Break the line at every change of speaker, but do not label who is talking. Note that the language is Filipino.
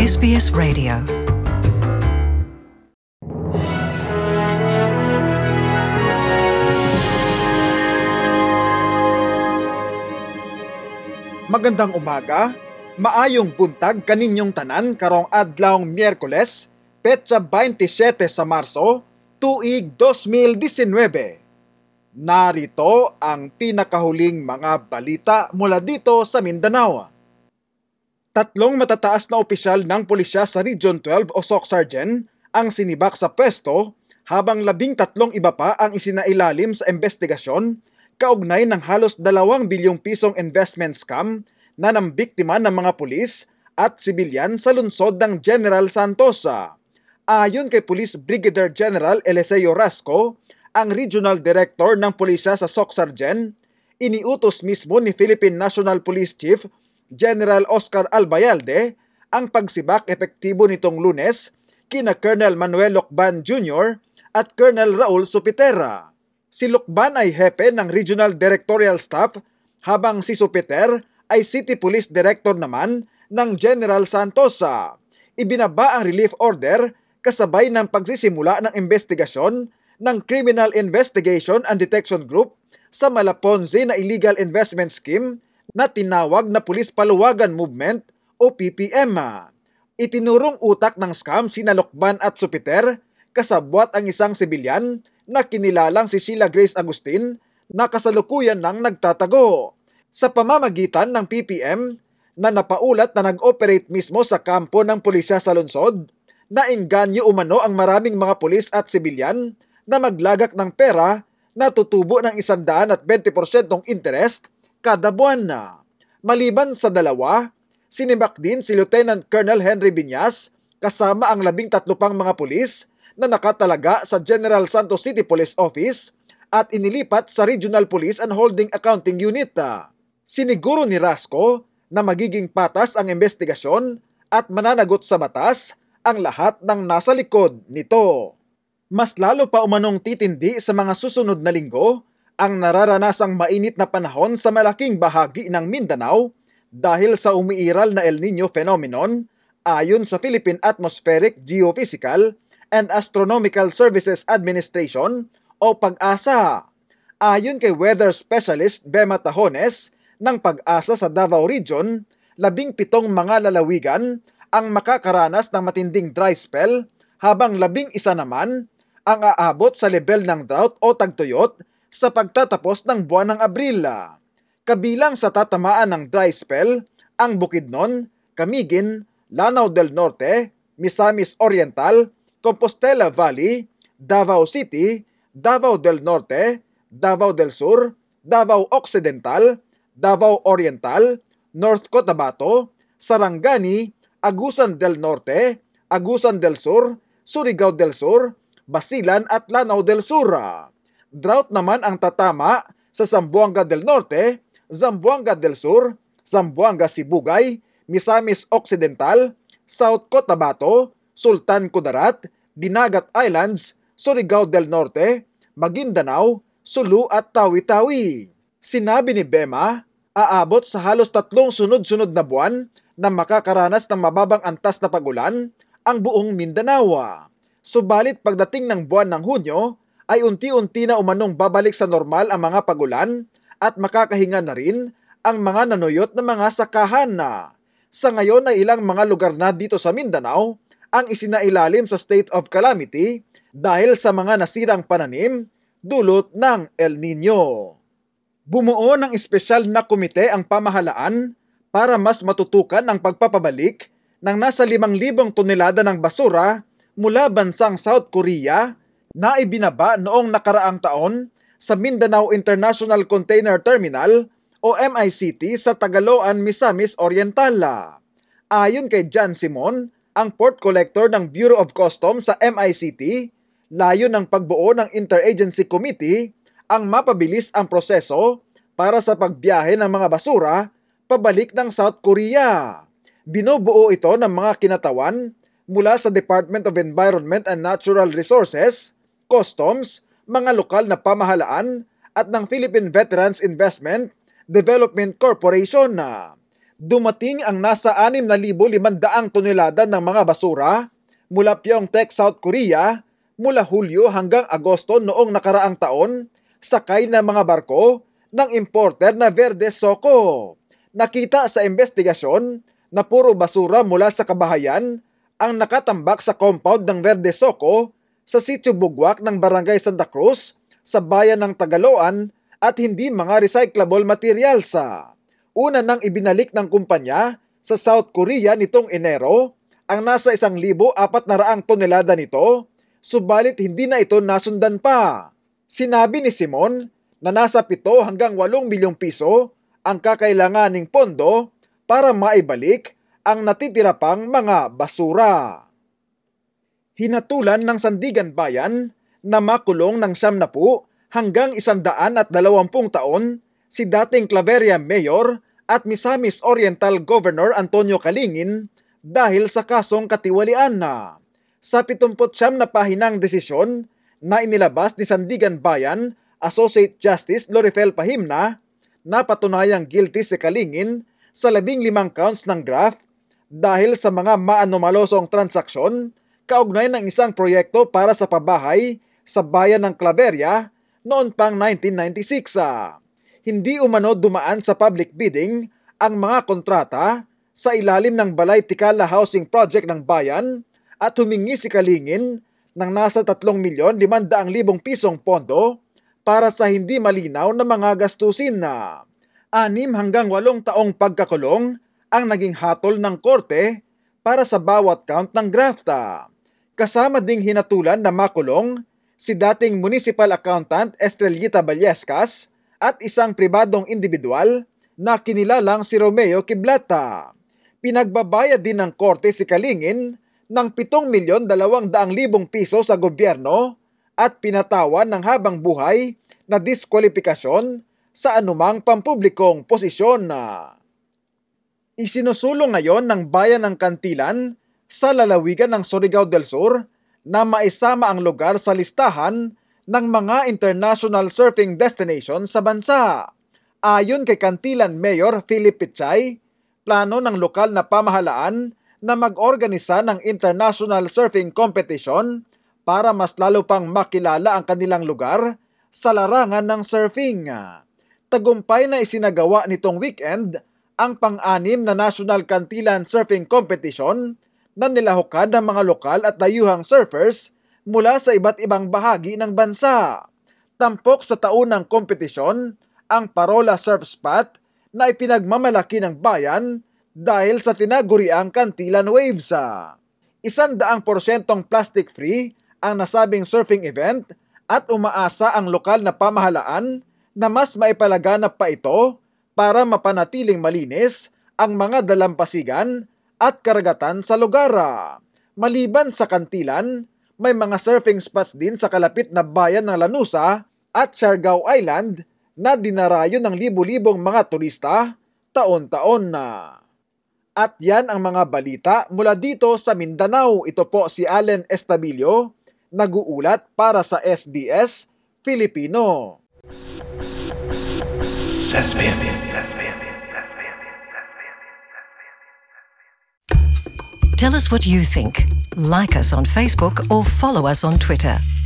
SBS Radio.
Magandang umaga, maayong buntag kaninyong tanan karong adlawng Miyerkules, petsa 27 sa Marso, tuig 2019. Narito ang pinakahuling mga balita mula dito sa Mindanao. Tatlong matataas na opisyal ng pulisya sa Region 12 o SOC Sergeant ang sinibak sa pwesto habang 13 iba pa ang isinailalim sa investigasyon kaugnay ng halos 2 bilyong pisong investment scam na nambiktima ng mga pulis at sibilyan sa lungsod ng General Santos. Ayon kay Police Brigadier General Eliseo Rasco, ang Regional Director ng Pulisya sa SOC Sergeant, iniutos mismo ni Philippine National Police Chief General Oscar Albayalde ang pagsibak epektibo nitong Lunes kina Colonel Manuel Locban Jr. at Colonel Raul Supitera. Si Locban ay hepe ng Regional Directorial Staff habang si Supiter ay City Police Director naman ng General Santos. Ibinaba ang relief order kasabay ng pagsisimula ng investigasyon ng Criminal Investigation and Detection Group sa Malaponzi na illegal investment scheme na tinawag na Police Paluwagan Movement o PPM. Itinurong utak ng scam sina Locban at Supiter kasabwat ang isang sibilyan na kinilalang si Sheila Grace Agustin na kasalukuyan nang nagtatago. Sa pamamagitan ng PPM na napaulat na nag-operate mismo sa kampo ng pulisya sa lungsod, naengganyo umano ang maraming mga pulis at sibilyan na maglagak ng pera na tutubo ng 120% interest kada buwan na. Maliban sa dalawa, sinibak din si Lieutenant Colonel Henry Biñas kasama ang 13 pang mga pulis na nakatalaga sa General Santos City Police Office at inilipat sa Regional Police and Holding Accounting Unit. Siniguro ni Rasco na magiging patas ang investigasyon at mananagot sa batas ang lahat ng nasa likod nito. Mas lalo pa umanong titindi sa mga susunod na linggo ang nararanasang mainit na panahon sa malaking bahagi ng Mindanao dahil sa umiiral na El Nino phenomenon ayon sa Philippine Atmospheric, Geophysical and Astronomical Services Administration o PAG-ASA. Ayon kay weather specialist Bema Tajones ng PAG-ASA sa Davao Region, 17 mga lalawigan ang makakaranas ng matinding dry spell habang 11 naman ang aabot sa level ng drought o tagtuyot sa pagtatapos ng buwan ng Abril. Kabilang sa tatamaan ng dry spell ang Bukidnon, Camiguin, Lanao del Norte, Misamis Oriental, Compostela Valley, Davao City, Davao del Norte, Davao del Sur, Davao Occidental, Davao Oriental, North Cotabato, Sarangani, Agusan del Norte, Agusan del Sur, Surigao del Sur, Basilan at Lanao del Sur. Drought naman ang tatama sa Zamboanga del Norte, Zamboanga del Sur, Zamboanga Sibugay, Misamis Occidental, South Cotabato, Sultan Kudarat, Dinagat Islands, Surigao del Norte, Maguindanao, Sulu at Tawi-Tawi. Sinabi ni Bema, aabot sa halos 3 sunod-sunod na buwan na makakaranas ng mababang antas na pagulan ang buong Mindanao. Subalit pagdating ng buwan ng Hunyo ay unti-unti na umanong babalik sa normal ang mga pagulan at makakahinga na rin ang mga nanuyot na mga sakahan na. Sa ngayon ay ilang mga lugar na dito sa Mindanao ang isinailalim sa state of calamity dahil sa mga nasirang pananim dulot ng El Nino. Bumuo ng espesyal na komite ang pamahalaan para mas matutukan ang pagpapabalik ng nasa 5,000 tonelada ng basura mula bansang South Korea na ibinaba noong nakaraang taon sa Mindanao International Container Terminal o MICT sa Tagaloan, Misamis Oriental. Ayon kay John Simon, ang port collector ng Bureau of Customs sa MICT, layo ng pagbuo ng Interagency Committee ang mapabilis ang proseso para sa pagbiyahe ng mga basura pabalik ng South Korea. Binubuo ito ng mga kinatawan mula sa Department of Environment and Natural Resources, Customs, mga lokal na pamahalaan at ng Philippine Veterans Investment Development Corporation. dumating ang nasa 6,500 tonelada ng mga basura mula Pyeongtaek, South Korea mula Hulyo hanggang Agosto noong nakaraang taon sakay ng mga barko ng importer na Verde Soco. Nakita sa investigasyon na puro basura mula sa kabahayan ang nakatambak sa compound ng Verde Soco sa Sitio Bugwak ng Barangay Santa Cruz sa bayan ng Tagaloan at hindi mga recyclable materials. Una nang ibinalik ng kumpanya sa South Korea nitong Enero ang nasa 1,400 tonelada nito, subalit hindi na ito nasundan pa. Sinabi ni Simon na nasa 7 hanggang 8 milyong piso ang kakailanganing pondo para maibalik ang natitira pang mga basura. Hinatulan ng Sandigan Bayan na makulong ng 70 hanggang 120 taon si dating Claveria Mayor at Misamis Oriental Governor Antonio Calingin dahil sa kasong katiwalian na. Sa 79 na pahinang desisyon na inilabas ni Sandigan Bayan Associate Justice Lorifel Pahimna, napatunayang guilty si Calingin sa 15 counts ng graft dahil sa mga maanomalosong transaksyon kaugnay ng isang proyekto para sa pabahay sa bayan ng Claveria noon pang 1996. Hindi umano dumaan sa public bidding ang mga kontrata sa ilalim ng Balay Tikala Housing Project ng bayan at humingi si Calingin ng nasa 3,500,000 pisong pondo para sa hindi malinaw na mga gastusin na. 6 hanggang 8 taong pagkakulong ang naging hatol ng korte para sa bawat count ng grafta. Kasama ding hinatulan na makulong si dating municipal accountant Estrellita Vallescas at isang pribadong individual na kinilalang si Romeo Kiblata. Pinagbabayad din ng korte si Calingin ng 7,200,000 piso sa gobyerno at pinatawan ng habang buhay na diskwalifikasyon sa anumang pampublikong posisyon na. Isinusulong ngayon ng bayan ng Kantilan sa lalawigan ng Surigao del Sur na maisama ang lugar sa listahan ng mga international surfing destination sa bansa. Ayon kay Kantilan Mayor Philip Pichay, plano ng lokal na pamahalaan na mag-organisa ng international surfing competition para mas lalo pang makilala ang kanilang lugar sa larangan ng surfing. Tagumpay na isinagawa nitong weekend ang pang-6 na National Kantilan Surfing Competition na nilahukan ng mga lokal at dayuhang surfers mula sa iba't ibang bahagi ng bansa. Tampok sa taunang kompetisyon ang Parola Surf Spot na ipinagmamalaki ng bayan dahil sa tinaguriang Kantilan Waves. 100% plastic-free ang nasabing surfing event at umaasa ang lokal na pamahalaan na mas maipalaganap pa ito para mapanatiling malinis ang mga dalampasigan at karagatan sa lugar. Maliban sa Kantilan, may mga surfing spots din sa kalapit na bayan ng Lanusa at Siargao Island na dinarayo ng libu-libong mga turista taon-taon na. At yan ang mga balita mula dito sa Mindanao. Ito po si Allen Estabilio, nag-uulat para sa SBS Filipino.
Tell us what you think. Like us on Facebook or follow us on Twitter.